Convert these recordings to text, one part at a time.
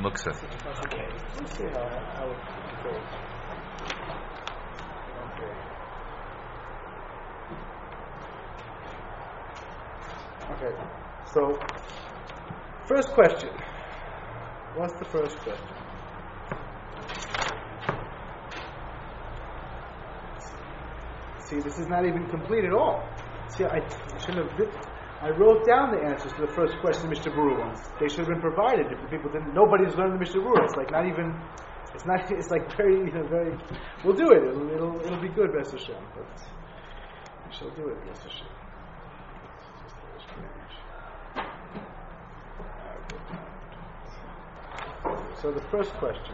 muksa. Okay. Let's see how it goes. Okay. So, first question. What's the first question? See, this is not even complete at all. See, I wrote down the answers to the first question the Mishnah Berurah ones. They should have been provided if the people didn't. Nobody's learned the Mishnah Berurah. It's like not even. It's not. It's like very, very. We'll do it. It'll be good, B'ez Hashem. But we shall do it, B'ez Hashem. So the first question.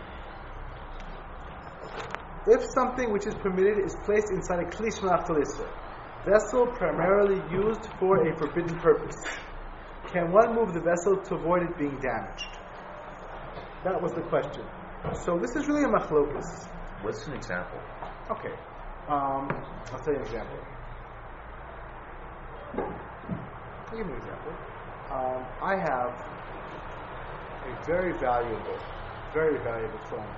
If something which is permitted is placed inside a kli shel achalisah, vessel primarily used for a forbidden purpose, can one move the vessel to avoid it being damaged? That was the question. So this is really a machlokus. What's an example? Okay. I'll tell you an example. I'll give you an example. I have a very valuable phone.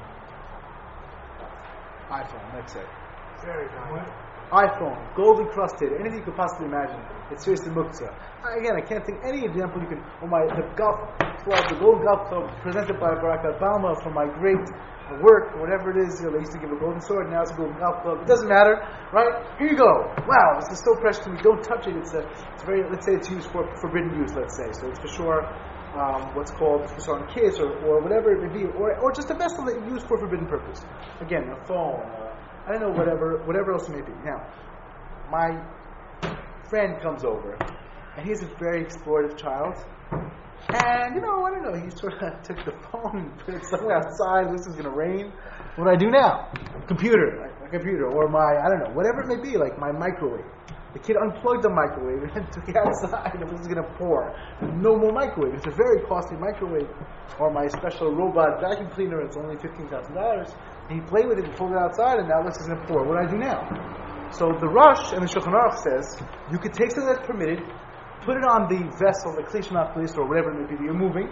iPhone, let's say. Very valuable. iPhone, gold encrusted, anything you could possibly imagine. It's seriously muktzah. Again, I can't think any example you can. The golf club, the golden golf club presented by Barack Obama for my great work, or whatever it is. They used to give a golden sword, now it's a golden golf club. It doesn't matter, right? Here you go. Wow, this is so precious to me. Don't touch it. It's very. Let's say it's used for forbidden use. Let's say so. It's for sure. What's called for on kids or whatever it may be, or just a vessel that you use for a forbidden purpose. Again, a phone, I don't know, whatever else it may be. Now, my friend comes over, and he's a very explorative child, and I don't know, he sort of took the phone and put it somewhere outside. This is going to rain. What do I do now? Computer, or I don't know, whatever it may be, like my microwave. The kid unplugged the microwave and took it outside and it was going to pour. No more microwave. It's a very costly microwave. Or my special robot vacuum cleaner, it's only $15,000. And he played with it and pulled it outside and now this is going to pour. What do I do now? So the Rosh and the Shulchan Aruch says, you could take something that's permitted, put it on the vessel, the kli shel achalisah, or whatever it may be that you're moving.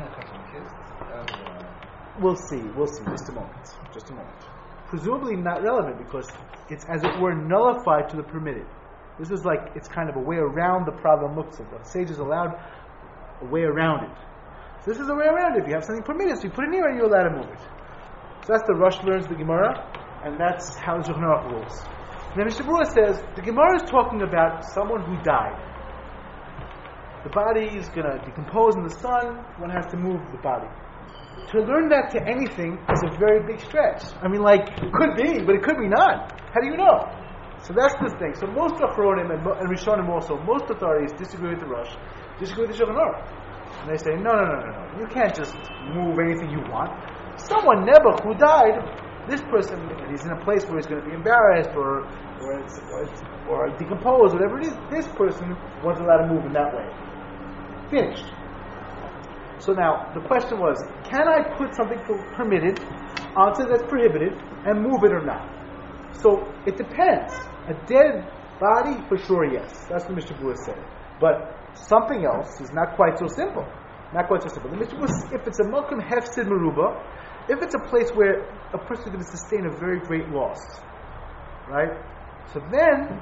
We'll see. Just a moment. Presumably not relevant because it's as it were nullified to the permitted. This is like, it's kind of a way around the problem of muktzah. The sages allowed a way around it. So this is a way around it. If you have something permitted, so you put it near and you're allowed to move it. So that's the Rosh learns the Gemara, and that's how the Shulchan Aruch rules. Then Mishnah Berurah says, the Gemara is talking about someone who died. The body is going to decompose in the sun, one has to move the body. To learn that to anything is a very big stretch. It could be, but it could be not. How do you know? So that's the thing. So most Achronim and Rishonim also, most authorities disagree with the Rosh, disagree with the Shulchan Aruch. And they say, no. You can't just move anything you want. Someone, Nebuch, who died, this person, he's in a place where he's going to be embarrassed or decomposed, whatever it is, this person wasn't allowed to move in that way. Finished. So now, the question was, can I put something permitted onto that's prohibited and move it or not? So, it depends. A dead body, for sure, yes. That's what Mishnah Berurah said. But something else is not quite so simple. The Mishnah Berurah, if it's a Mokum Hefsid Meruba, if it's a place where a person is going to sustain a very great loss, right? So then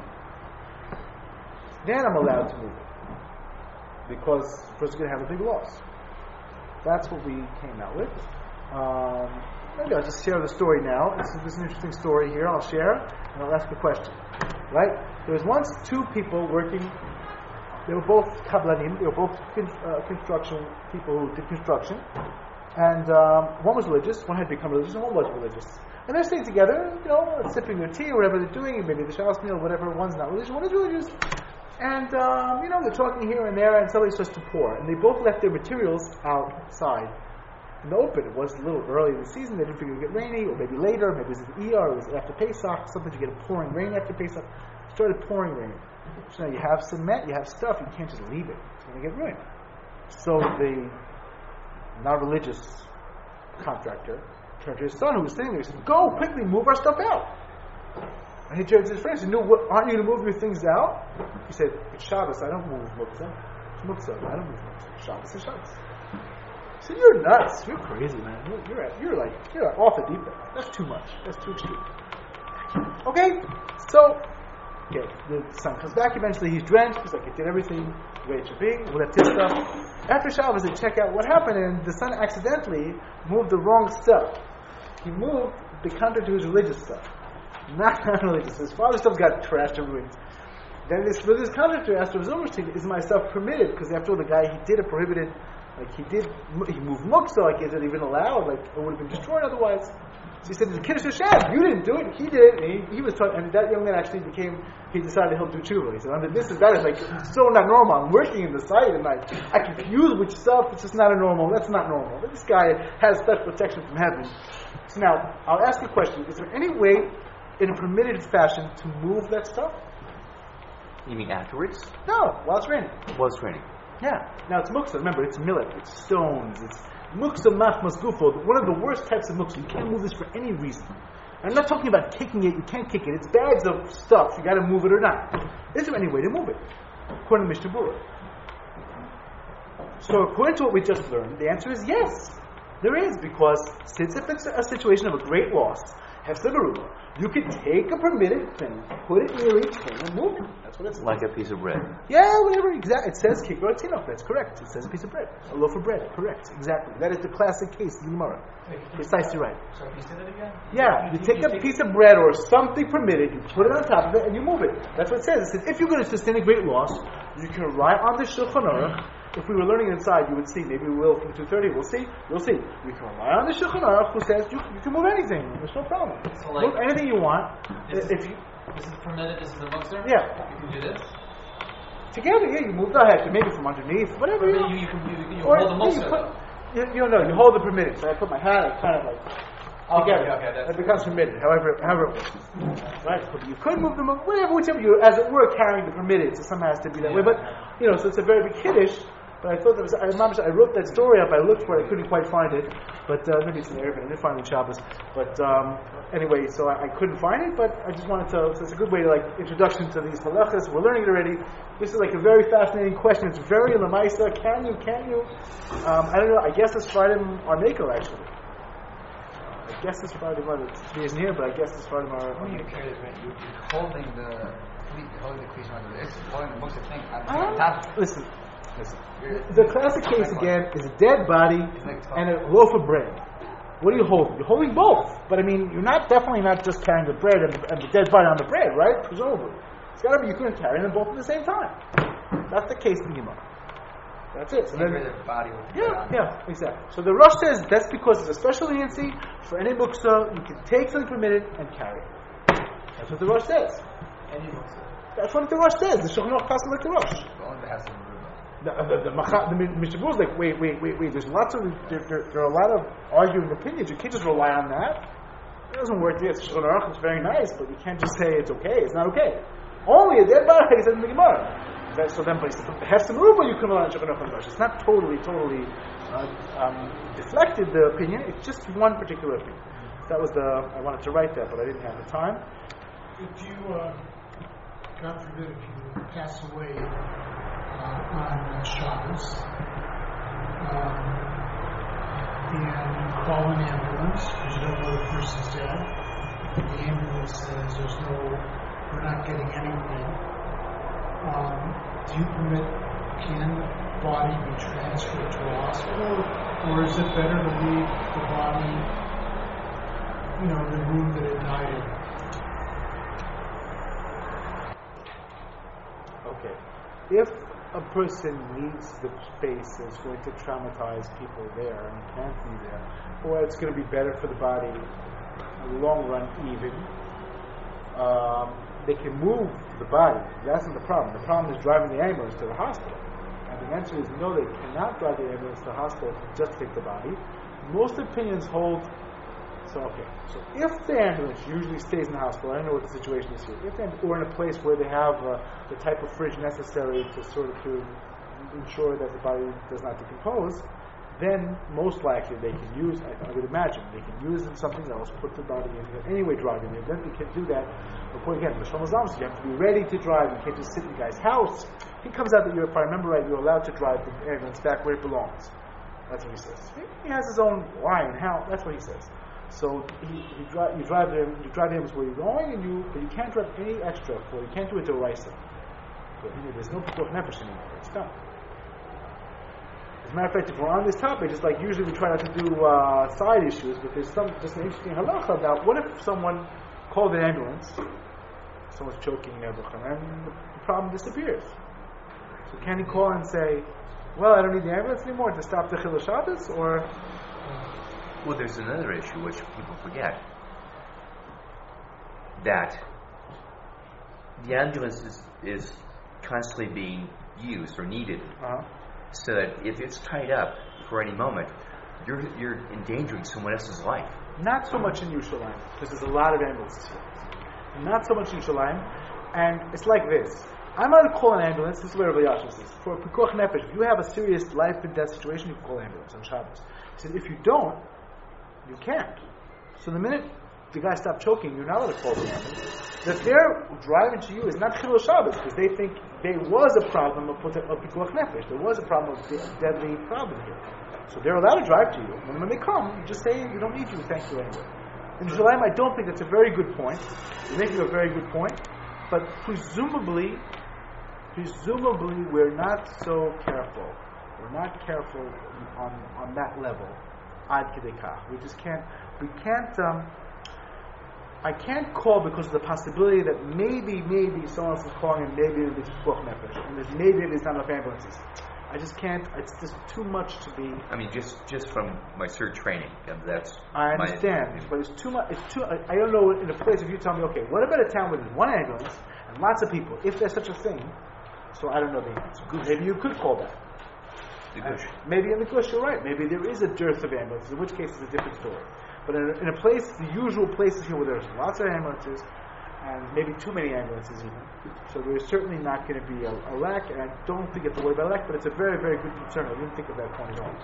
I'm allowed to move it. Because the person's going to have a big loss. That's what we came out with. Maybe I'll just share the story now. This is an interesting story here. I'll share and I'll ask a question. Right? There was once two people working. They were both kablanim. They were both construction people who did construction. And one was religious. One had become religious, and one was religious. And they're staying together, sipping their tea or whatever they're doing. Maybe the Shabbos meal, whatever. One's not religious. One is religious. And they're talking here and there, and somebody starts to pour. And they both left their materials outside in the open. It was a little early in the season. They didn't figure it would get rainy, or maybe later. Maybe it was or it was after Pesach. Something to get a pouring rain after Pesach. It started pouring rain. So now you have cement, you have stuff. You can't just leave it. It's going to get ruined. So the not-religious contractor turned to his son, who was sitting there. He said, "Go quickly, move our stuff out." And he turned to his friend and said, "No, aren't you going to move your things out?" He said, "It's Shabbos. I don't move muktzah. It's muktzah. I don't move muktzah. Shabbos is Shabbos." So you're nuts. You're crazy, man. You're off the deep end. That's too much. That's too extreme. Okay, so the son comes back. Eventually, he's drenched. He's like, I did everything the way it should be. Well, that's his stuff. After Shabbos, they check out what happened, and the son accidentally moved the wrong stuff. He moved the counter to his religious stuff, not religious. His father's stuff got trashed and ruined. Then with his counter to asked Zumrstein, is my stuff permitted? Because after all, the guy, he did a prohibited, he moved muksa, like, is it even allowed? Like, it would have been destroyed otherwise. So he said, it's a Kiddush Hashem. You didn't do it, he did it. And he was taught, and that young man actually he decided he'll do tshuva. He said, under this is that, it's like, it's so not normal. I'm working in the site, and I confuse which stuff, it's just not a normal, that's not normal. But this guy has special protection from heaven. So now, I'll ask you a question. Is there any way, in a permitted fashion, to move that stuff? You mean afterwards? No, while it's raining. While it's raining. Yeah. Now it's muksa. Remember, it's millet, it's stones, it's muksa machmas gufo. One of the worst types of muksa. You can't move this for any reason. I'm not talking about kicking it. You can't kick it. It's bags of stuff. You got to move it or not. Is there any way to move it? According to Mishnah Berurah. So according to what we just learned, the answer is yes. There is, because since if it's a situation of a great loss, hefsed berurah, you can take a permitted thing, put it near each thing, and move it. That's what it's like a piece of bread. Yeah, whatever. Exactly. It says kikro tinoch. That's correct. It says a piece of bread, a loaf of bread. Correct. Exactly. That is the classic case in the Gemara. Precisely right. So can you say that again? Yeah, you take a piece of bread or something permitted, you put it on top of it, and you move it. That's what it says. It says if you're going to sustain a great loss, you can rely on the Shulchan Aruch. If we were learning inside, you would see. Maybe we will from 2:30. We'll see. You'll see. You can rely on the Shulchan Aruch who says you can move anything. There's no problem. So like, move anything you want. This is permitted. This is the muktzah. Yeah. You can do this. Together, yeah. You move the head, maybe from underneath, whatever. You hold the muktzah. You hold the permitted. So I put my hand. I kind of like. Together. Okay, it becomes permitted. However it works. Right. But you could move them. Whichever you, as it were, carrying the permitted. So somehow has to be that way. But so it's a very big kiddush. But I thought I wrote that story up. I looked for it. I couldn't quite find it. But maybe it's in Arabic. I didn't find it in Shabbos. But anyway, so I couldn't find it. But I just wanted to. So it's a good way to introduction to these halachas. We're learning it already. This is a very fascinating question. It's very lamaisa. Can you? I don't know. I guess it's Friday our maker actually. I guess it's Friday our he isn't here, but I guess it's Friday our. When you carry the bread, you're holding the crease under this, holding the books of thing at the top. Listen. The classic case again is a dead body and a loaf of bread. What are you holding? You're holding both. But I mean, you're definitely not just carrying the bread and the dead body on the bread, right? Presumably. It's got to be you couldn't carry them both at the same time. That's the case in Gemara. That's it. So then, yeah, exactly. So the Rosh says that's because it's a special leniency for any muksa. You can take something permitted and carry it. That's what the Rosh says. Any muksa. That's what the Rosh says. The Shulchan Aruch passes like the Rosh. The Mishnah Berurah is like, wait. There's there are a lot of arguing opinions. You can't just rely on that. It doesn't work. Yes, Shulchan Aruch is very nice, but you can't just say it's okay. It's not okay. Only a dead body is in the Gemara. So then, but hefsed berurah you can rely on Shulchan Aruch and Rosh. It's not totally deflected the opinion. It's just one particular opinion. That was I wanted to write that, but I didn't have the time. If you, God forbid, if you pass away on Shabbos, and you call an ambulance because you don't know the person's dead, the ambulance says we're not getting anyone in. Do you can the body be transferred to a hospital, or is it better to leave the body, the room that it died in? Okay. If a person needs the space that's going to traumatize people there and can't be there, or it's going to be better for the body in the long run even, they can move the body. That's not the problem. The problem is driving the ambulance to the hospital. And the answer is no, they cannot drive the ambulance to the hospital to just take the body. Most opinions hold. So if the ambulance usually stays in the hospital, I don't know what the situation is here. Or in a place where they have the type of fridge necessary to ensure that the body does not decompose, then most likely they can use, I would imagine, they can use it in something else, put the body in there, anyway driving it. Then they can do that. Before again, the Shlomo Zalman, you have to be ready to drive. You can't just sit in the guy's house. He comes out that if I remember right, you're allowed to drive the ambulance back where it belongs. That's what he says. He has his own why and how. That's what he says. So you drive the ambulance where you're going, but you can't drive any extra for. You can't do it to Raisa. There's no pikuach nefesh anymore. It's done. As a matter of fact, if we're on this topic, just like usually we try not to do side issues, but there's just an interesting halacha about what if someone called an ambulance, someone's choking and the problem disappears. So can he call and say, well, I don't need the ambulance anymore to stop the Chilul Shabbos, or... Well, there's another issue which people forget. That the ambulance is constantly being used or needed. So that if it's tied up for any moment, you're endangering someone else's life. Not so much in Yerushalayim, because there's a lot of ambulances here. Not so much in Yerushalayim, and it's like this. I'm going to call an ambulance. This is where Rabbi Yasha says. For pikuach nefesh, if you have a serious life and death situation, you can call an ambulance on Shabbos. He said, if you don't, you can't. So the minute the guy stopped choking, you're not allowed to call the ambulance. That they're driving to you is not Chilul Shabbos, because they think there was a problem of pikuach nefesh. There was a problem of deadly problem here. So they're allowed to drive to you. And when they come, you just say, we don't need you, thank you anyway. In Yerushalayim, I don't think that's a very good point. You're making a very good point. But presumably, we're not so careful. We're not careful on that level. Ad kedei kach. We just can't. I can't call because of the possibility that maybe someone else is calling and maybe it's pikuach nefesh, and maybe there's not enough ambulances. I just can't. It's just too much to be. I mean, just from my CERT training, that's. I understand, but it's too much. It's too. I don't know. In a place, if you tell me, okay, what about a town where there's one ambulance and lots of people, if there's such a thing? So I don't know the answer. Maybe you could call that. Maybe in the Gush you're right. Maybe there is a dearth of ambulances, in which case it's a different story. But in a place, the usual places here where there's lots of ambulances, and maybe too many ambulances even, so there's certainly not going to be a lack, and I don't think it's a way about lack, but it's a very, very good concern. I didn't think of that point at all.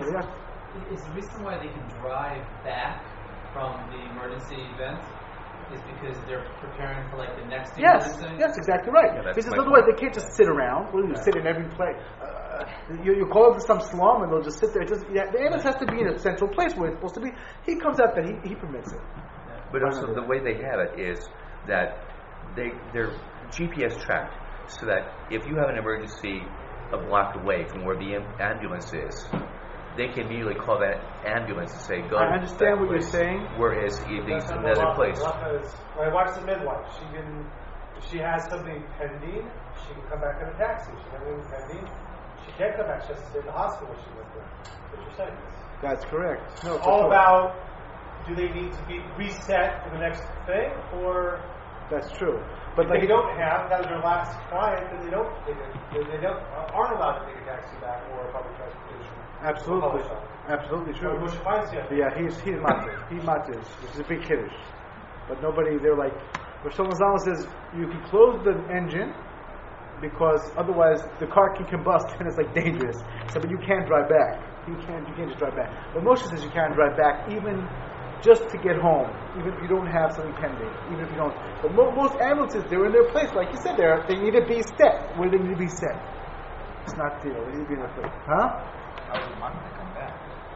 Is the reason why they can drive back from the emergency event is because they're preparing for like the next emergency? Yes, exactly right. Yeah, because otherwise they can't just sit around. What do you sit in every place? You call it to some slum and they'll just sit there. The ambulance has to be in a central place where it's supposed to be. He comes out that he permits it. But also the way they have it is that they're GPS tracked, so that if you have an emergency a block away from where the ambulance is, they can immediately call that ambulance and say, go I understand what place, you're saying. Whereas if there's another place. When I watch the midwife, if she has something pending, she can come back in a taxi. She has something pending. She can't come back. She has to stay at the hospital she went there. What you're saying is. That's correct. No, it's all about, do they need to be reset for the next thing, or... That's true. But if they don't have, that was their last client, then they aren't allowed to take a taxi back or public transportation. Absolutely. Absolutely true. Yeah, he's matir. He matirs, which is a big kiddush. But nobody, they're like, Rosh Hashanah says, you can close the engine because otherwise the car can combust and it's like dangerous. So, but you can't drive back. You can't just drive back. But Moshe says you can't drive back even just to get home, even if you don't have something pending, even if you don't. But most ambulances, they're in their place, like you said, they need to be set where they need to be set. It's not deal. They need to be in their place. Huh? How is Martin to come back?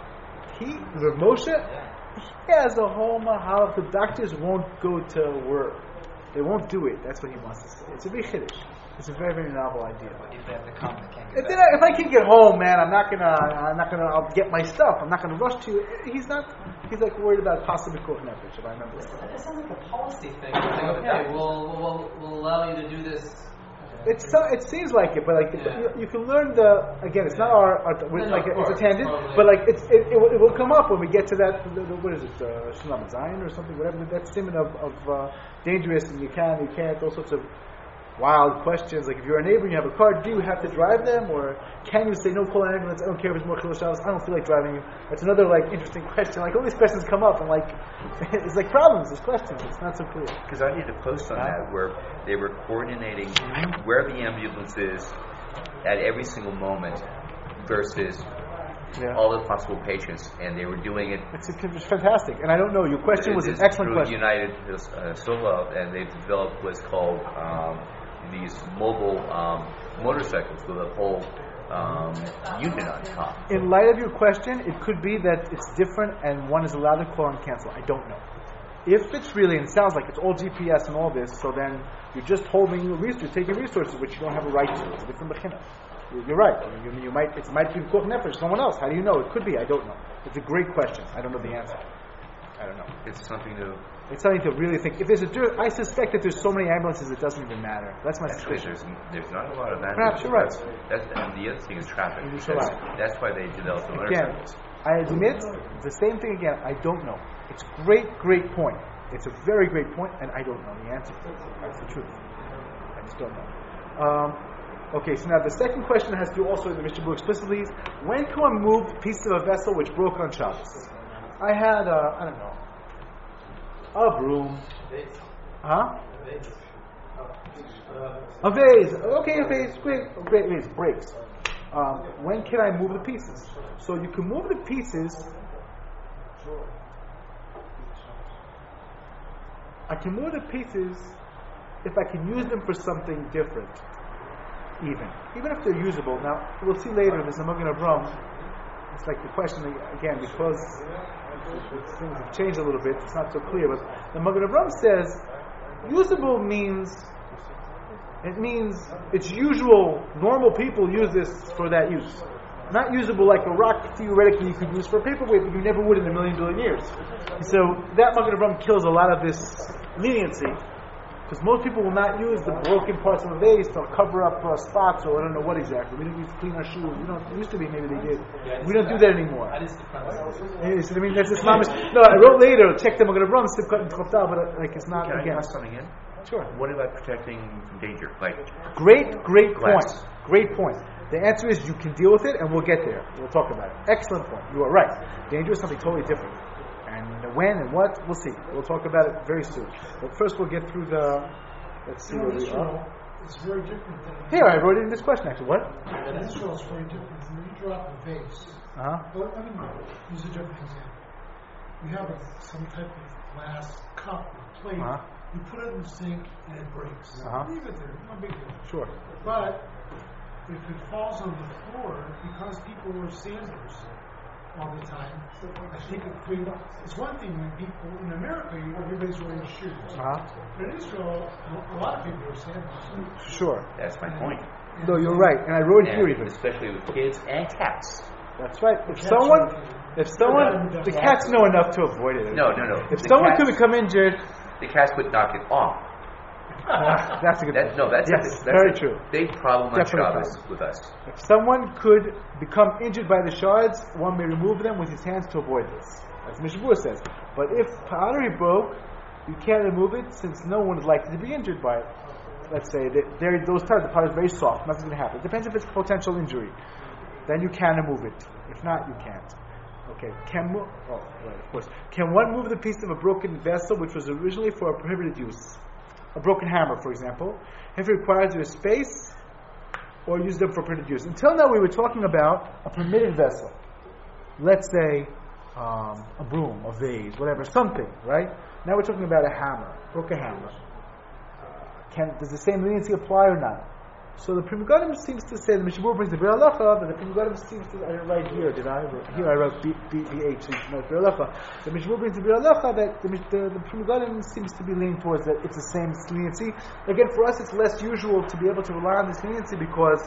The Moshe, he has a whole mahal. The doctors won't go to work. They won't do it. That's what he wants to say. It's a big chiddush. It's a very, very novel idea. But if they have to come, they can't get back. If I can get home, man, I'll get my stuff. I'm not gonna rush to you. He's like worried about possibly pikuach nefesh, if I remember right. It sounds like a policy thing. Okay, we'll allow you to do this. It seems like it, but like you can learn it's not it's a tangent, but like it will come up when we get to that. What is it, Shalom Zion or something? Whatever that simon of dangerous and you can't, all sorts of wild questions. Like if you're a neighbor and you have a car, do you have to drive them, or can you say no, call an ambulance? I don't care if it's more Chilul Shabbos. I don't feel like driving you. That's another like interesting question. Like all these questions come up, and like it's like problems. It's questions. It's not so clear. Because I did a post on that where they were coordinating where the ambulance is at every single moment versus all the possible patients, and they were doing it. It's fantastic, and I don't know. Your question was an excellent question. United Solo, and they developed what's called these mobile motorcycles with a whole unit on top. In light of your question, it could be that it's different and one is allowed to call and cancel. I don't know. If it's really, and it sounds like it's all GPS and all this, so then you're just holding taking resources which you don't have a right to. It's a different bechina. You're right. You might. It might be koch nefesh. Someone else. How do you know? It could be. I don't know. It's a great question. I don't know the answer. I don't know. It's something to. It's something to really think. If there's I suspect that there's so many ambulances it doesn't even matter. That's my Actually, suspicion. there's not a lot of that. Perhaps you're right. And the other thing is traffic. That's why they developed the Again, motorcycles. I admit it's the same thing again. I don't know. It's great point. It's a very great point, and I don't know the answer. That's the truth. I just don't know. Okay, so now the second question has to do also in the Mishnah Berurah explicitly is, when can one move pieces of a vessel which broke on Shabbos? I had, I don't know, a broom. Huh? A vase. Okay, a vase. Great vase. Breaks. When can I move the pieces? So you can move the pieces. I can move the pieces if I can use them for something different. Even if they're usable. Now, we'll see later, there's a Magen Avraham. It's like the question, again, because things have changed a little bit, it's not so clear, but the Magen Avraham says, usable means it's usual, normal people use this for that use. Not usable like a rock, theoretically you could use for a paperweight, but you never would in a million billion years. So that Magen Avraham kills a lot of this leniency. Because most people will not use the broken parts of a vase to cover up spots or I don't know what exactly. We didn't use to clean our shoes. It used to be, maybe they did. We don't do that anymore. I just that's this mamish. No, I wrote later, check them, I'm going to run, still cut and chofta, but it's not, Can again. I ask something in? Sure. What about protecting from danger? Like Great glass. point. Great point. The answer is you can deal with it and we'll get there. We'll talk about it. Excellent point. You are right. Danger is something totally different. And when and what, we'll see. We'll talk about it very soon. But first we'll get through let's see where we are. It's very different than... Here, I wrote it in this question actually. What? In Israel, it's very different. When you drop a vase, well, let me use a different example. You have some type of glass cup or plate, you put it in the sink and it breaks. Leave it there, no big deal. Sure. But if it falls on the floor, because people wear sandals all the time, I think it's one thing when people in America, everybody's wearing shoes. But in Israel, a lot of people wear sandals. Sure. That's my point. No, you're right, and I wrote it here even. Especially with kids and cats. That's right. If someone, the cats know enough to avoid it. No. If someone could become injured, the cats would knock it off. That's a good point. That's very a true. Big problem on Definitely Shabbos with us. If someone could become injured by the shards, one may remove them with his hands to avoid this. As Mishnah Berurah says. But if pottery broke, you can't remove it since no one is likely to be injured by it. Let's say that those times the pottery is very soft, nothing's going to happen. It depends if it's potential injury. Then you can remove it. If not, you can't. Okay. Can one move the piece of a broken vessel which was originally for a prohibited use? A broken hammer, for example, if it requires you a space or use them for permitted use. Until now, we were talking about a permitted vessel. Let's say a broom, a vase, whatever, something, right? Now we're talking about a hammer, broken hammer. Does the same leniency apply or not? So the Pri Megadim seems to say, the Mishnah Berurah brings the Bir Halacha, but the Pri Megadim seems to, I didn't write here, did I? Here I wrote BH, not Bir Halacha. The Mishnah Berurah brings the Bir Halacha that the Pri Megadim seems to be leaning towards that it's the same leniency. Again, for us it's less usual to be able to rely on this leniency because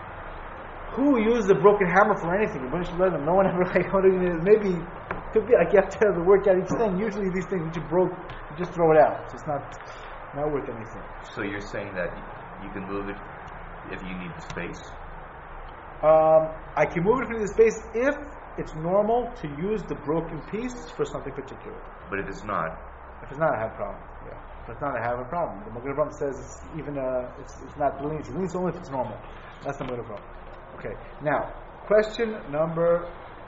who uses a broken hammer for anything? No one ever, maybe, could be, you have to work out each thing. Usually these things which you broke, you just throw it out. So it's not worth anything. So you're saying that you can move it if you need the space? I can move it from the space if it's normal to use the broken piece for something particular. But if it's not? If it's not, I have a problem. Yeah. If it's not, I have a problem. The Magen Avraham says it's not leniency. Leniency only if it's normal. That's the Magen Avraham. Okay. Now, question number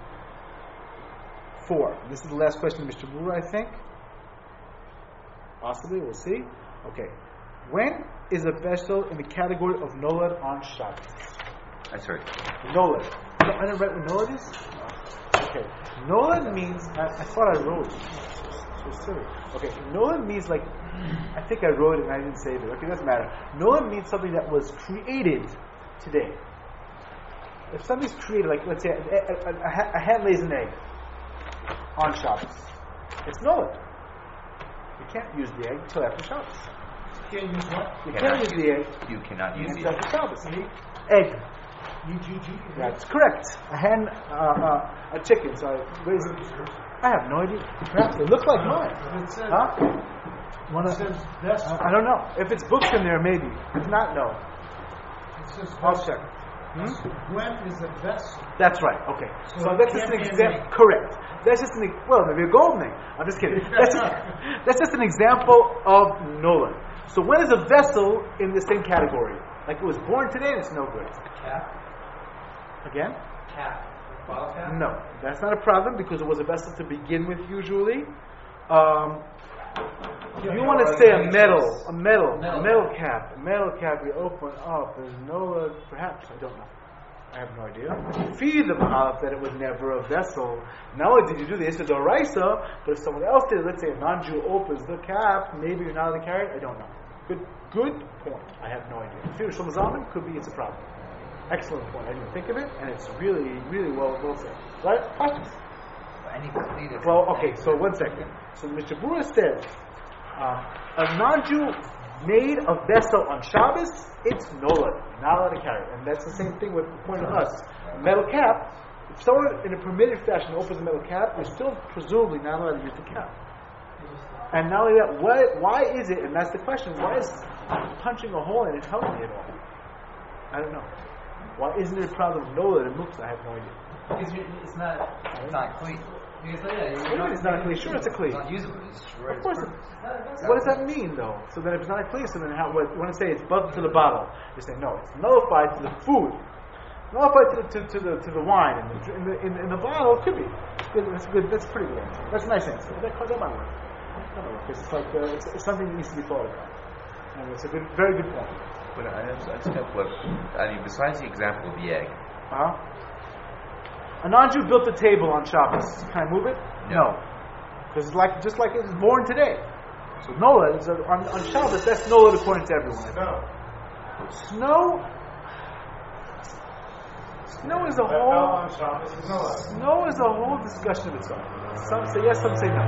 4. This is the last question of Mishnah Berurah, I think. Possibly, we'll see. Okay. When is a vessel in the category of nolad on Shabbos? That's right. Nolad. I didn't write what nolad is? Okay. Nolad means, I thought I wrote it. So silly. Okay. Nolad means like, I think I wrote it and I didn't save it. Okay, doesn't matter. Nolad means something that was created today. if somebody's created, like let's say a hen lays an egg on Shabbos, it's nuled. You can't use the egg until after Shabbos. You can't use what? You can't use the egg You cannot use until the after Shabbos. Egg. EGG? That's correct. A hen, a chicken. So I have no idea. Perhaps they look like mine. It says, Huh? it says vessel. I don't know. If it's booked in there, maybe. If not, no. It says I'll vessel. check. When is a vessel? That's right. Okay. So So it that's just can't an be an example. egg. Correct. That's just maybe a golden egg. I'm just kidding. That's just an example of nola. So when is a vessel in the same category? Like it was born today and it's no good. Cap? Again? Cap. Bottle cap? No. That's not a problem because it was a vessel to begin with usually. You want to say a metal cap you open up. There's no, perhaps, I don't know. I have no idea. Feed the Mahalach that it was never a vessel. Not only did you do the Issa D'Oraisa, but if someone else did, let's say a non-Jew opens the cap, maybe you're not allowed to carry it, I don't know. Good point. I have no idea. Feed Shlomo Zalman could be it's a problem. Excellent point. I didn't think of it, and it's really, really well said. Right? Questions? Any completed. Well, okay, so 1 second. So Mr. Bura says, a non-Jew made a vessel on Shabbos, it's nola, not allowed to carry it. And that's the same thing with the point of us. A metal cap, if someone in a permitted fashion opens a metal cap, you're still presumably not allowed to use the cap. And not only that, why is it, and that's the question, why is punching a hole in it healthy at all? I don't know. Why isn't it a problem of nola and muksa? I have no idea. Because it's not. It's not clean. Because yeah, What do you mean it's not a kli? Sure, it's a kli. It's not usable. It's destroyed. Of course. What does that mean, though? So then, if it's not a kli, so then how? What, you want to say it's buzzed to the bottle? You say no, it's nullified to the food, nullified to the wine, and in the bottle. It could be. That's good. That's a pretty good answer. That's a nice answer. That might work. It's like it's something that needs to be thought about, and it's a very good point. But I just have what. I mean, besides the example of the egg, A non-Jew built a table on Shabbos. Can I move it? No. Because just like it was born today. So Nola, on Shabbos, that's Nola according to everyone. Snow is a whole... Snow is a whole discussion of its own. Some say yes, some say no.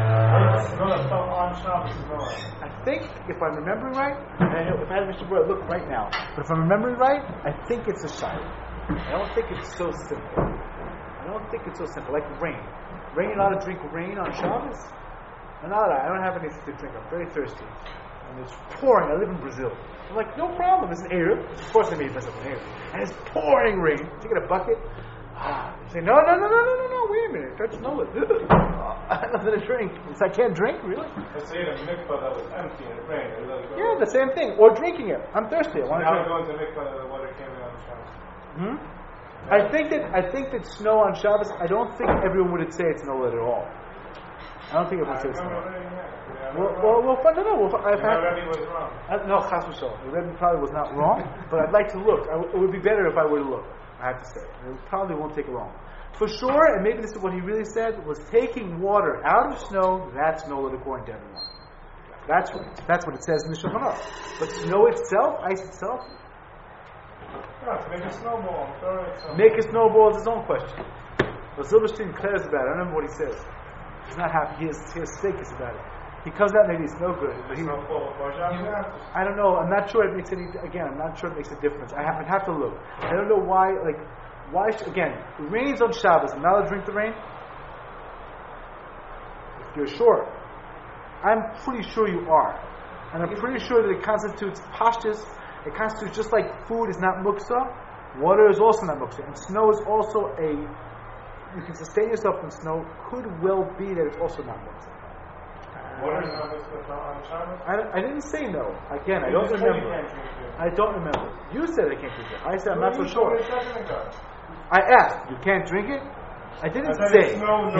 I think, if I'm remembering right, if I had Mr. Brewer look right now, but if I'm remembering right, I think it's a shayla. I don't think it's so simple. Like rain. Rain, you're allowed to drink rain on Shabbos? I don't have anything to drink. I'm very thirsty. And it's pouring. I live in Brazil. I'm like, no problem. It's an Erev. Of course I made this up an Erev. And it's pouring rain. You get a bucket. You say, no. Wait a minute. That's no. I have nothing to drink. So I can't drink? Really? Let's say a mikvah that was empty and it rained. Yeah, the same thing. Or drinking it. I'm thirsty. I want to Now drink. going to mikvah that the water came in on the Shabbos. I think that snow on Shabbos, I don't think everyone would say it's no at all. I don't think everyone would say it's no. We'll find out. Rebbe was wrong. No, chas v'shalom. The Rebbe probably was not wrong, but I'd like to look. It would be better if I were to look, I have to say. It probably won't take long. For sure, and maybe this is what he really said, was taking water out of snow, that's no according to everyone. That's what it says in the Shulchan Aruch. But snow itself, ice itself, To make a snowball. make a snowball is his own question. But Silverstein cares about it. I don't remember what he says. He's not happy. He has stakes about it. He comes out, maybe it's no good. But I don't know. I'm not sure it makes I'm not sure it makes a difference. I'd have to look. I don't know why. Again, it rains on Shabbos. I'm not allowed to drink the rain. If you're sure, I'm pretty sure you are, and I'm pretty sure that it constitutes pashtus. It constitutes just like food is not muksa, water is also not muksa, and snow is also you can sustain yourself in snow. Could well be that it's also not muksa. Water is not mixed on Shabbos? I didn't say no. Again, I don't remember. I don't remember. You said I can't drink it. I said I'm not so sure. I asked, you can't drink it? I didn't say.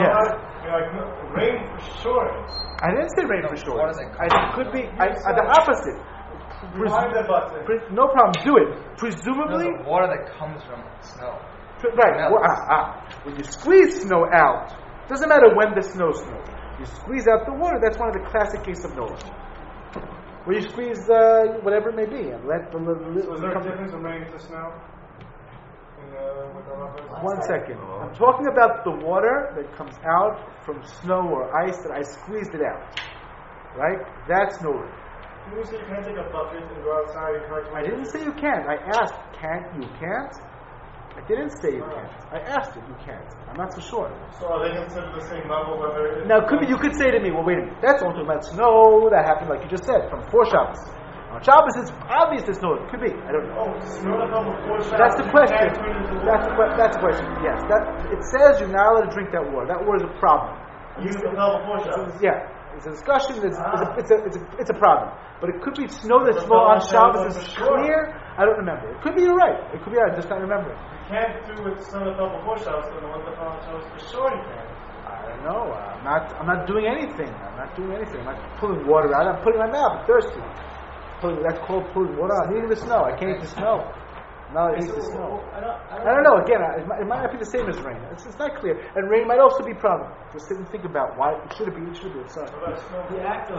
Rain for sure. I didn't say rain for sure. What does it I could be the opposite. Behind the button. No problem. Do it. Presumably, The water that comes from snow. right. When you squeeze snow out, doesn't matter when the snow snows. You squeeze out the water. That's one of the classic cases of Noah, where you squeeze whatever it may be and let the. So is there a difference in rain to snow? 1 second. I'm talking about the water that comes out from snow or ice that I squeezed it out. Right? That's Noah. You say you can't take a bucket and go outside and collect. I didn't say you can't. I asked, can't you can't? I didn't say you can't. I asked it, you can't. I'm not so sure. So are they considered the same level whether Now, you could say to me, well, wait a minute, that's only about snow that happened, like you just said, from before Shabbos. On Shabbos, it's obvious there's snow. It could be. I don't know. snow that fell before Shabbos? That's the question. You can't turn it into That's the question. Yes. It says you're not allowed to drink that water. That water is a problem. You can fell before Shabbos. Yeah. It's a discussion. It's a problem. But it could be snow that's small on Shabbos. It's clear. I don't remember. It could be you're right. It could be I'm just not remembering. You can't do with snow that fell before Shabbos, and the one that fell on Shabbos for sure you can. I don't know. I'm not doing anything. I'm not pulling water out. I'm putting it in my mouth. I'm thirsty. That's called pulling water out. I'm eating the snow. I can't eat the snow. Now I eat the snow. I don't know. Again, it might not be the same as rain. It's not clear. And rain might also be a problem. Just sit and think about why it should be. Sorry. The act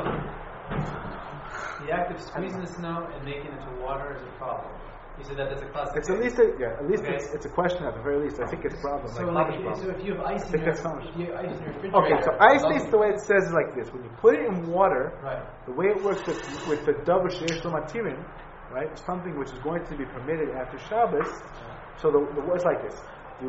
of squeezing the snow and making it into water is a problem. You said that's a classic. It's at least it's a question at the very least. I think it's a problem. So, so if you have ice in your refrigerator. Okay, so ice the way it says is like this: when you put it in water, right. The way it works with the davar sheyesh lo matirin, right? Something which is going to be permitted after Shabbos. So the word's like this: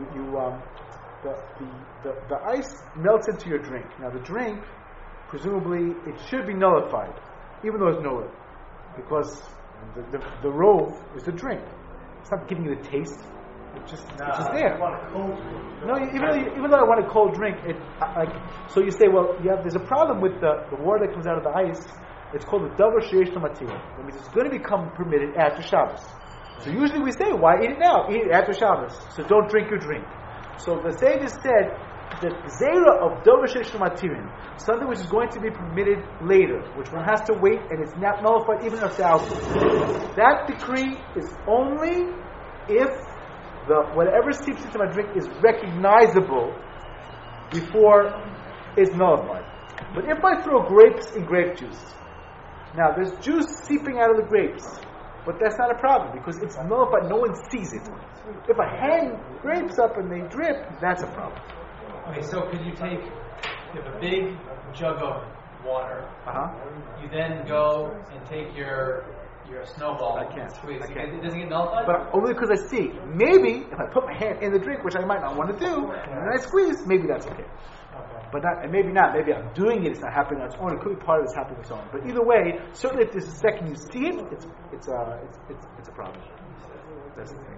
the ice melts into your drink. Now the drink, presumably, it should be nullified, even though it's nowhere, because the robe is the drink. It's not giving you the taste. It's just there. You want a cold drink. No, even though I want a cold drink, so you say, well, there's a problem with the water that comes out of the ice. It's called the davar sheyesh lo matirin. That means it's going to become permitted after Shabbos. So usually we say, why eat it now? Eat it after Shabbos. So don't drink your drink. So the sages said that zera of davar sheyesh lo matirin, something which is going to be permitted later, which one has to wait, and it's not nullified even after alcohol. That decree is only if whatever seeps into my drink is recognizable before it's nullified. But if I throw grapes in grape juice, now there's juice seeping out of the grapes, but that's not a problem because it's nullified, no one sees it. If I hang grapes up and they drip, that's a problem. Okay, so could you have a big jug of water, you then go and take your snowball. I can't. Squeeze. It doesn't get nullified? But only because I see. Maybe if I put my hand in the drink, which I might not want to do, and then I squeeze, maybe that's okay. But not, and maybe not. Maybe I'm doing it. It's not happening on its own. It could be part of it's happening on its own. But either way, certainly if there's a second you see it, it's a problem. That's the thing.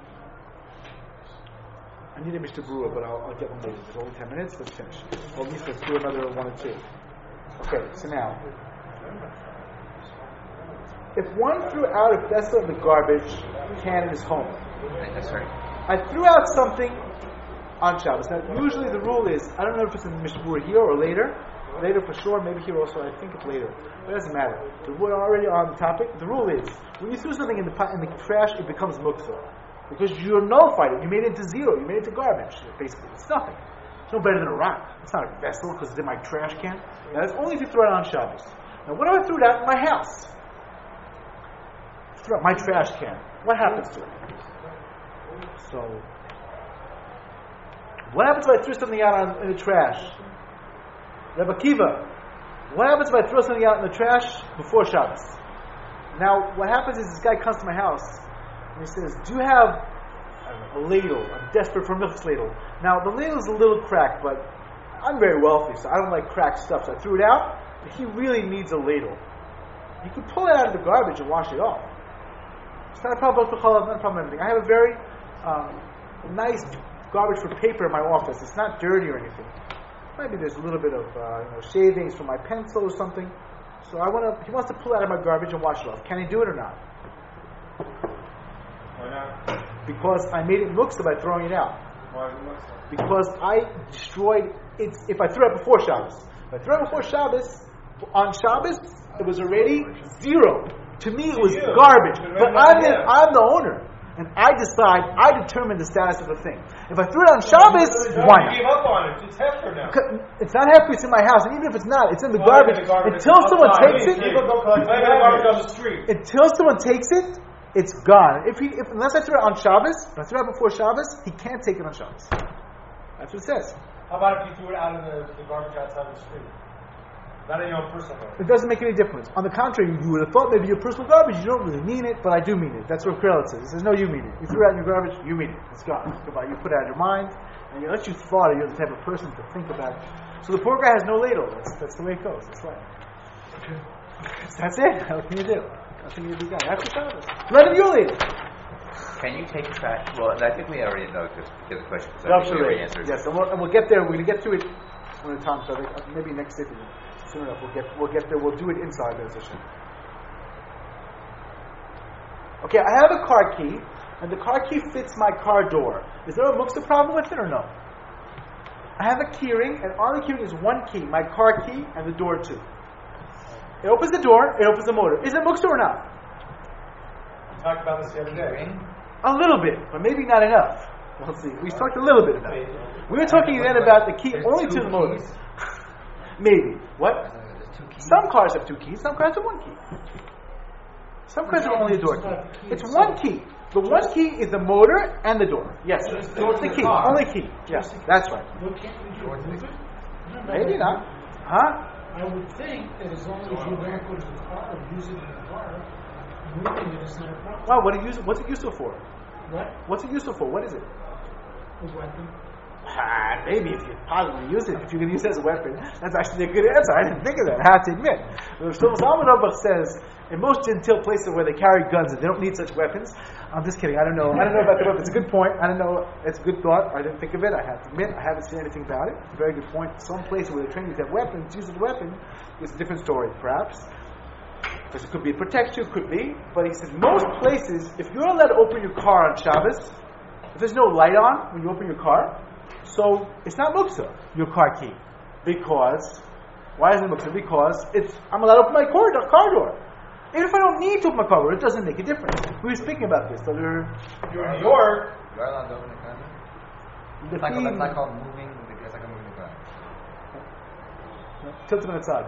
I need a Mr. Brewer, but I'll get one later. There's only 10 minutes. Let's finish. Or at least let's do another one or two. Okay. So now. If one threw out a vessel in the garbage can in his home, That's right. I threw out something on Shabbos. Now, usually the rule is, I don't know if it's in the Mishnah Berurah here or later for sure, maybe here also, I think it's later. But it doesn't matter. We're already on the topic. The rule is, when you threw something in the trash, it becomes muktzah. Because you nullified it. You made it into zero. You made it into garbage. Basically, it's nothing. It's no better than a rock. It's not a vessel because it's in my trash can. Now, that's only if you throw it on Shabbos. Now, what if I threw it out in my house? Throw out my trash can. What happens to it? So, what happens if I threw something out in the trash? Rebbe Akiva, what happens if I throw something out in the trash before Shabbos? Now, what happens is this guy comes to my house and he says, do you have a ladle? I'm desperate for a milk ladle. Now, the ladle is a little cracked, but I'm very wealthy, so I don't like cracked stuff. So I threw it out, but he really needs a ladle. You can pull it out of the garbage and wash it off. It's not a problem with not a problem with anything. I have a very nice garbage for paper in my office. It's not dirty or anything. Maybe there's a little bit of shavings from my pencil or something. So he wants to pull it out of my garbage and wash it off. Can he do it or not? Why not? Because I made it muktzah by throwing it out. Why is it muktzah? Because I destroyed it. If I threw it before Shabbos. If I threw it before Shabbos, on Shabbos, it was already zero. To me, it was garbage. But I'm the owner. And I determine the status of the thing. If I threw it on Shabbos, why not? You gave up on it. It's hefker now. It's not hefker, it's in my house. And even if it's not, it's in the garbage. Until someone takes it, People go collect garbage on the street. Until someone takes it, it's gone. Unless I threw it on Shabbos, if I threw it before Shabbos, he can't take it on Shabbos. That's what it says. How about if you threw it out in the garbage outside the street? Not in your own personal garbage. It doesn't make any difference. On the contrary, you would have thought maybe your personal garbage, you don't really mean it, but I do mean it. That's what Krell says. He says, no, you mean it. You threw it out in your garbage, you mean it. It's gone. It's goodbye. You put it out of your mind, and you let you thought you're the type of person to think about it. So the poor guy has no ladle. That's the way it goes. That's right. That's it. What can you do? Nothing you do. That's the Shabbos. Let him your ladle. Can you take trash? Well, I think we already know because the question. I think we Absolutely. already answered. Yes, and we'll get there. We're going to get to it when the time. So maybe next city. Soon enough, we'll get there. We'll do it inside the position. Okay, I have a car key, and the car key fits my car door. Is there a muksa problem with it or no? I have a key ring, and on the key ring is one key, my car key, and the door too. It opens the door, it opens the motor. Is it muksa or not? We talked about this the other day. A little bit, but maybe not enough. We'll see. We talked a little bit about it. We were talking then about the key only to the motor. Maybe. What? Some cars have two keys, some cars have one key. Some cars have only a door key. It's one key. The one key is the motor and the door. Yes, it's the key. Only key. Yes, that's right. What can't we do? Move it? Maybe not. Huh? I would think that as long as you don't go to the car or use it in the car, moving it is not a problem. Well, what's it useful for? What? What's it useful for? What is it? A weapon. Maybe if you possibly use it, if you're going to use it as a weapon, that's actually a good answer. I didn't think of that. I have to admit. Shlomo Zalman Auerbach says in most gentile places where they carry guns and they don't need such weapons. I'm just kidding. I don't know about the weapon. It's a good point. I don't know. It's a good thought. I didn't think of it. I have to admit. I haven't seen anything about it. Very good point. Some places where they train you to have weapons, use a weapon, is a different story, perhaps. Because it could be to protect you, could be. But he says most places, if you're allowed to open your car on Shabbos, if there's no light on when you open your car, so it's not muksa, your car key. Because, why isn't it muksa? Because I'm allowed to open my car door. Even if I don't need to open my car door, it doesn't make a difference. We were speaking about this. So You're in New York. You're allowed to open the car. It's like called moving. It's like a moving car. Tilt it on its side.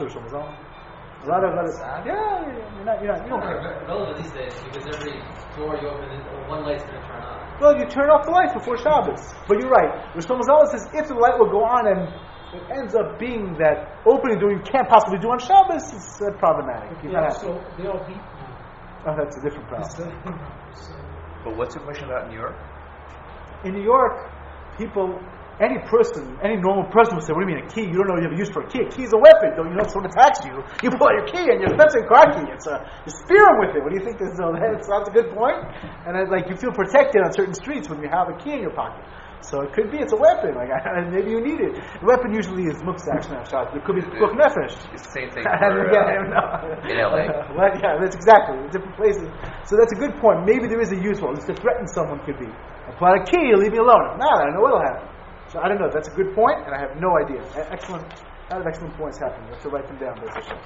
Yeah, you don't care. Relevant these days because every door you open, one light's going to turn on. Well, you turn off the lights before Shabbos. But you're right. The Shlomo Zalman says if the light will go on and it ends up being that opening door you can't possibly do on Shabbos, it's problematic. So they all beat you. Oh, that's a different problem. But what's the question about New York? In New York, any normal person would say, what do you mean a key? You don't know you have a use for a key. A key is a weapon. Don't you know if someone attacks you? You pull out your key and you're a car key. You spear them with it. What do you think? That's a good point. And you feel protected on certain streets when you have a key in your pocket. So it could be it's a weapon. Maybe you need it. The weapon usually is muksa, actually not shot. It could be pikuach nefesh. It's the same thing for, in LA. Yeah, that's exactly different places. So that's a good point. Maybe there is a use for it. At least to threaten someone could be. I pull out a key, you leave me alone. No, I don't know what'll happen. So I don't know. That's a good point, and I have no idea. Excellent points happening. You have to write them down.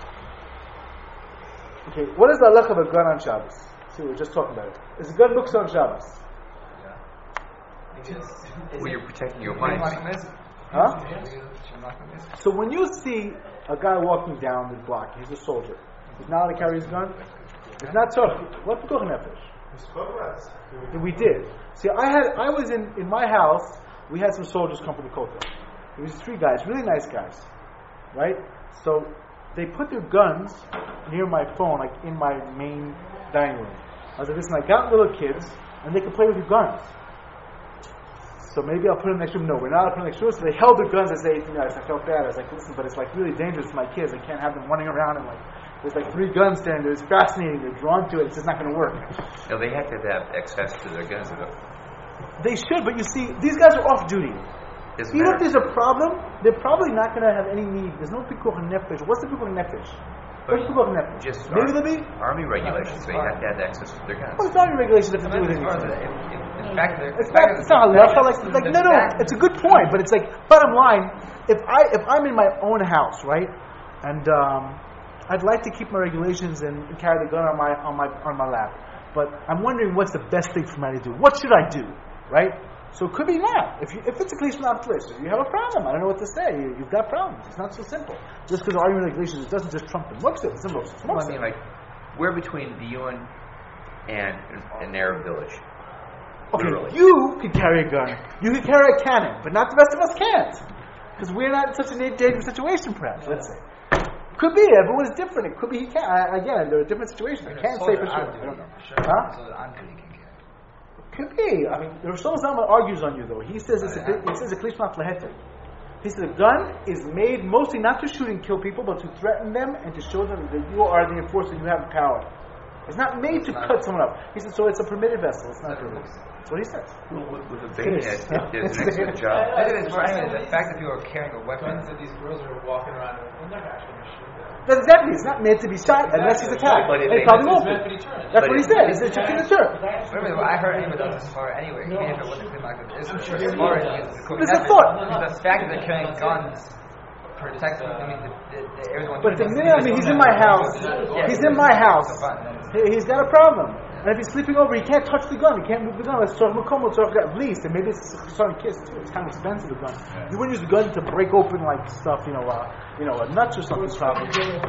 Okay, what is the halach of a gun on Shabbos? See, we were just talking about it. Is a gun muksa on Shabbos? Well, you're protecting your life. Huh? So when you see a guy walking down the block, he's a soldier. He's not allowed to carry his gun. It's not so. What pikuach nefesh? We did. See, I was in my house. We had some soldiers come from the Kota. There was 3 guys, really nice guys, right? So they put their guns near my phone, in my main dining room. I was like, listen, I got little kids, and they can play with your guns. So maybe I'll put them next to them. No, we're not putting them next to us. So they held their guns as they, I felt bad. I was like, listen, but it's really dangerous to my kids. I can't have them running around and there's 3 guns standing there. It's fascinating. They're drawn to it. It's just not going to work. No, they have to have access to their guns. They should, but you see, these guys are off duty. Even if there's a problem, they're probably not going to have any need. There's no pikuach nefesh. What's the pikuach nefesh? What's pikuach nefesh? Just maybe there'll be Army regulations. They have to have access to their guns. What's Army regulations have to do with anything? In fact, it's not halacha. No. It's a good point, but it's bottom line. If I'm in my own house, right, and I'd like to keep my regulations and carry the gun on my lap, but I'm wondering what's the best thing for me to do. What should I do, right? So it could be not. If it's a case not place, if you have a problem, I don't know what to say. You've got problems. It's not so simple. Just because Army regulations, it doesn't just trump the muksa. It's simple. Well, I mean, we're between the UN and an Arab village. Okay, Literally. you can carry a gun. You can carry a cannon, but not the rest of us can't. Because we're not in such a dangerous situation, perhaps, let's say. Could be, everyone is different. It could be he can't. Again, there are different situations. I can't say for sure. I don't know. Huh? So the uncle he can carry. Could be. I mean, Rosh Zalman argues on you, though. He says it's a klishmat leheter. He says a gun is made mostly not to shoot and kill people, but to threaten them and to show them that you are the enforcer, you have power. It's not made to cut someone up. He says, so it's a permitted vessel. It's not permitted. That's what he says. Well, with a bayonet, it does an excellent job. The fact that people are carrying a weapon. Guns that these girls are walking around with, they're not actually going to shoot them. That's exactly. It's not meant to be shot unless he's attacked. But And it probably won't It's be. meant for deterrent. That's what he said. He said, just to deter. I heard anyone does this far anyway. Even if it wasn't clean like this, I'm sure it's far. It's a thought. The fact that they're carrying guns protects them. I mean, everyone. But the minute, he's in my house. He's in my house. He's got a problem. And if he's sleeping over, he can't touch the gun. He can't move the gun. Let's talk at least. And maybe it's starting kiss too. It's kind of expensive, the gun. You wouldn't use the gun to break open like stuff, a nuts or something probably.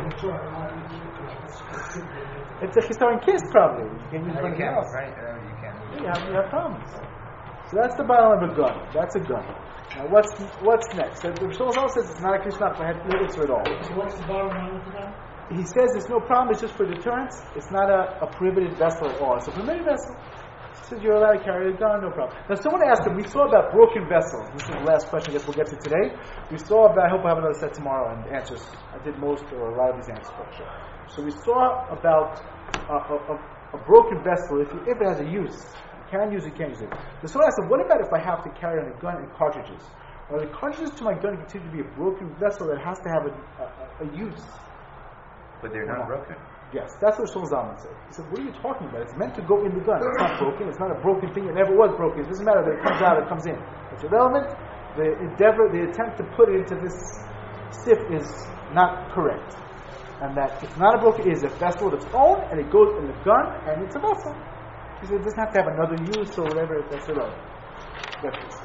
It's a historian kiss probably. You can't use anything else. Right? You can't. You have problems. So that's the bottom of a gun. That's a gun. Now what's next? So the Rosh Hashanah says it's not a klishmat leheter at all. So what's the bottom line with that? He says there's no problem, it's just for deterrence. It's not a prohibited vessel at all. It's a permitted vessel. He says you're allowed to carry a gun, no problem. Now someone asked him, we saw about broken vessels. This is the last question I guess we'll get to today. We saw about, I hope I have another set tomorrow and answers. I did most or a lot of these answers for sure. So we saw about a broken vessel, if it has a use. You can use it, you can't use it. So someone asked him, what about if I have to carry on a gun and cartridges? Are the cartridges to my gun considered to be a broken vessel that has to have a use? But they're not broken. Yes, that's what Shlomo Zalman said. He said, what are you talking about? It's meant to go in the gun. It's not broken. It's not a broken thing. It never was broken. It doesn't matter that it comes out or it comes in. It's irrelevant. The attempt to put it into this stiff is not correct. And that it's not a broken, it is a vessel of its own, and it goes in the gun, and it's a vessel. He said, it doesn't have to have another use or whatever. That's irrelevant. That's it.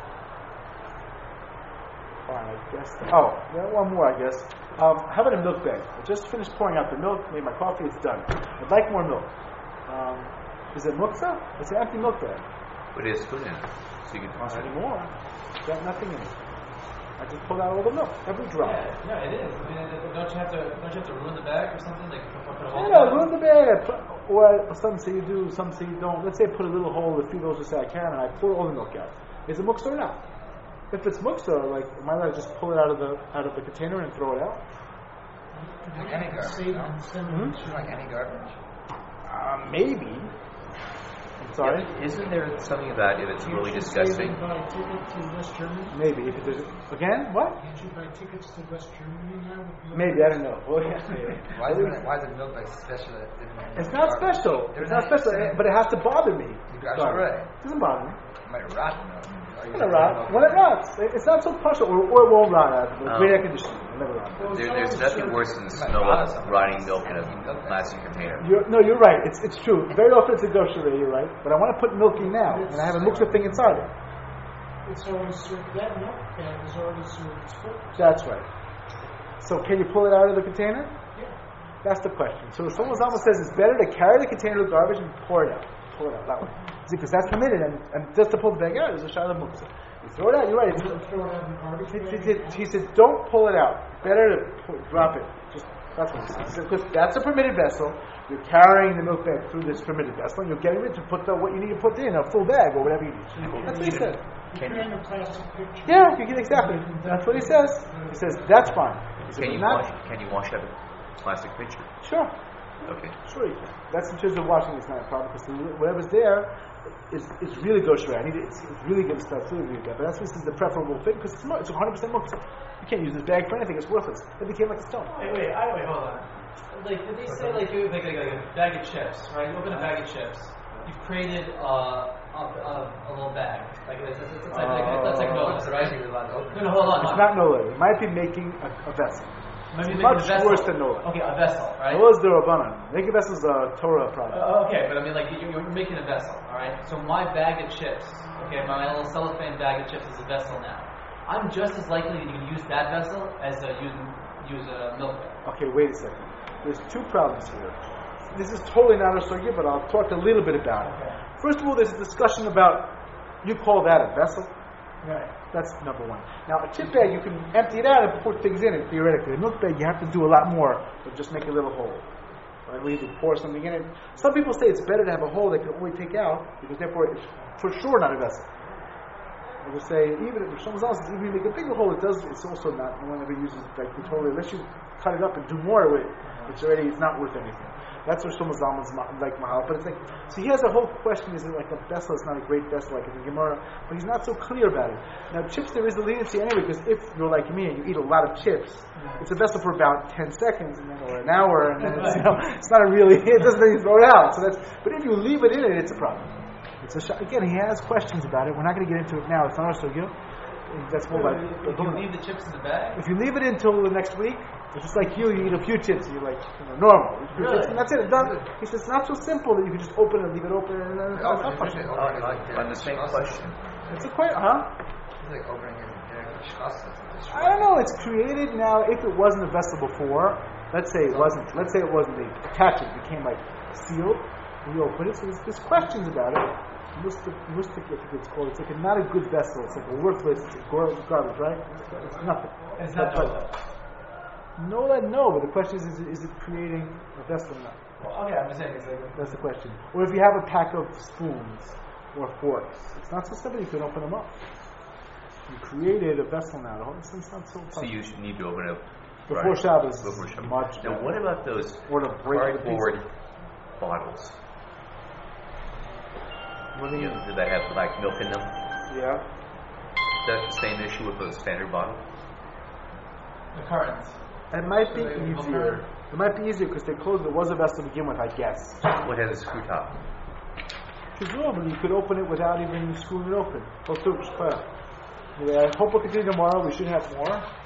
I guess. One more, I guess. How about a milk bag? I just finished pouring out the milk, made my coffee, it's done. I'd like more milk. Is it muktzah? It's an empty milk bag. But it has food in it, so you can toss it. Anymore. It's got nothing in it. I just pulled out all the milk, every drop. Yeah, it is. I mean, don't you have to ruin the bag or something? Like put a hole in Ruin the bag. Or some say you do, some say you don't. Let's say I put a little hole, the females will say I can, and I pour all the milk out. Is it muktzah or not? If it's muktzah, am I allowed to just pull it out of the container and throw it out? Like any garbage, no? Like any garbage? Maybe. I'm sorry? Yeah, isn't there something about if it's really disgusting? Can't you buy tickets to West Germany? Maybe. If there's again, what? Can't you buy tickets to West Germany now? Maybe, I don't know. Well, yeah, maybe. Why is it milk like special? It's not special. It's not special, but it has to bother me. Right. It doesn't bother me. It might rot. It's gonna rot. When it rots, it's not so partial, or it won't rot out. Great air conditioning, it'll never rot. There's nothing worse than the smell of rotting milk in a plastic container. You're right. It's true. Very often it's a gosher, you're right. But I want to put milk in now, and I have a muktzah thing inside it. It's always served. That milk bag is already served its purpose. That's right. So can you pull it out of the container? Yeah. That's the question. So someone almost says it's better to carry the container of garbage and pour it out. Pull it out that way. See, because that's permitted, and just to pull the bag out is a shayla muktzah. You throw it out, you're right. Throw it out in the garbage bag. He said, don't pull it out. Better to drop it. That's what he said. Because that's a permitted vessel. You're carrying the milk bag through this permitted vessel, and you're getting it to put what you need to put in, a full bag or whatever you need. That's what he said. You can a plastic picture. Yeah, you can exactly. That's what he says. He says, that's fine. He says, Can you wash out a plastic pitcher? Sure. Okay. Sure you can. That's in terms of washing, it's not a problem, because whatever's there is really kosher. It's really good stuff, really, really good. But that's this is the preferable thing, because it's 100% muktzah. You can't use this bag for anything, it's worthless. It became like a stone. Wait, hold on. Like, did they say, like a bag of chips, right? You open a bag of chips, you've created a little bag. That's like Noah's, right? No, hold on. It's not Noah. It might be making a vessel. Maybe It's much worse than Noah. Okay, a vessel, right? Noah's the Rabbanan. Making a vessel is a Torah product. Okay, but I mean, like, you're making a vessel, alright? So my bag of chips, okay, my little cellophane bag of chips is a vessel now. I'm just as likely to use that vessel as use a milk bag. Okay, wait a second. There's two problems here. this is totally not a sugya, but I'll talk a little bit about it. First of all, there's a discussion about, you call that a vessel? Right. That's number one. Now, a chip bag, you can empty it out and put things in it, theoretically. A milk bag, you have to do a lot more than just make a little hole. Right? We need to pour something in it. Some people say it's better to have a hole that can only take out, because therefore it's for sure not a vessel. I would say, even if someone else says, even if you make a bigger hole, it's also not, no one ever uses it, like, totally, unless you cut it up and do more with it, it's not worth anything. That's what Shlomo Zalman's like Mahal. But it's like, so he has a whole question, is it like a vessel, it's not a great vessel like in the Gemara, but he's not so clear about it. Now chips, there is a leniency anyway, because if you're like me and you eat a lot of chips, it's a vessel for about 10 seconds, and then, or an hour, and then it's, it's not a really, it doesn't mean you throw it out. So that's, but if you leave it in it, it's a problem. It's again, he has questions about it. We're not going to get into it now. It's not our sugya. That's more like. If you leave the chips in the bag? If you leave it until the next week, it's just like you eat a few chips, you're like, normal. Really? Chips, and that's it, it's done. He says it's not so simple that you can just open it and leave it open and then it's not functioning. On the same question. It's a quite, huh? It's like opening it. I don't know, it's created now, if it wasn't a vessel before, let's say it wasn't, the attachment became like sealed, we open it, so there's questions about it. Mustic, I think it's called. It's like not a good vessel. It's like a worthless garbage, right? It's nothing. It's not no. But the question is it creating a vessel or not? Well, okay, I'm just saying. That's the question. Or if you have a pack of spoons or forks, it's not so simple. You can open them up. You created a vessel now. It's not so. So you should need to open it before Shabbos. Before Shabbos. Much. Now, what about those or to break cardboard bottles? What do you Do they have like milk in them? Yeah. That's the same issue with the standard bottle? The cartons. It might be So easier. It might be easier because they closed. There was a vessel to begin with, I guess. What has a screw top? Presumably, you could open it without even screwing it open. I hope we'll continue tomorrow. We should have more.